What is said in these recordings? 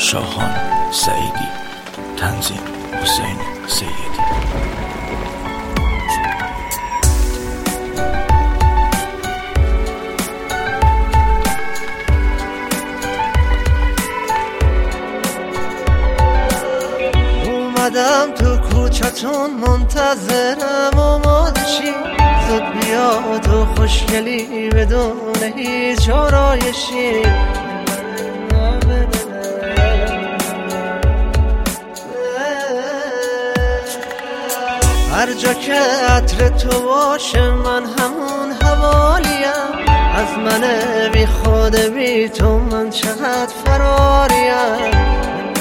شاهان سعیدی، تنظیم حسین سیدی. اومدم تو کوچتون منتظرم آمادشی، زود بیا تو خوشگلی بدون هیچ آرایشی. هر جا که عطر تو باشه من همون حوالیم، از من بی خود بی تو من چقدر فراریم.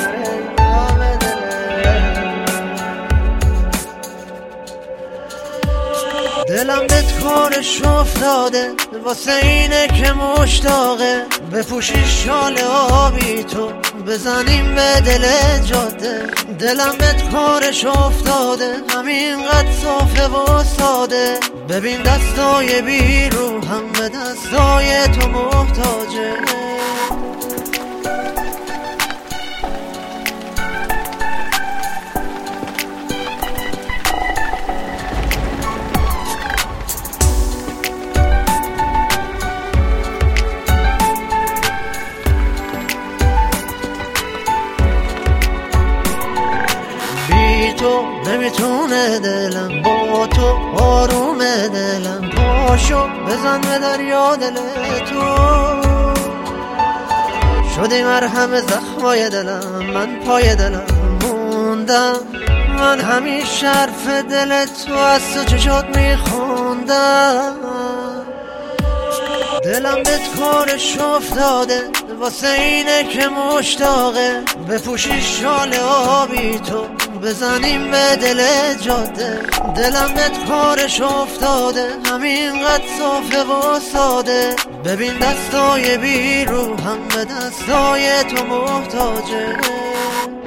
دلم بهت کارش افتاده واسه اینه که مشتاقه، بپوشی شال آبی تو بزنیم به دل جاده. دلم بهت کارش افتاده همینقدر صافه و ساده، ببین دستای بی رو هم به دستای تو محتاجه. تو نمیتونه دلم، با تو آروم دلم، پاشو بزن به دریا دل تو. شدی مرهم زخمای دلم، من پای دلم موندم، من همیشه حرف دل تو از تو چشات میخوندم. دلم بهت کارش افتاده واسه اینه که مشتاقه، بپوشی شال آبی تو بزنیم به دل جاده. دلم بهت کارش افتاده همینقدر صافه و ساده، ببین دستای بی رو هم به دستای تو محتاجه.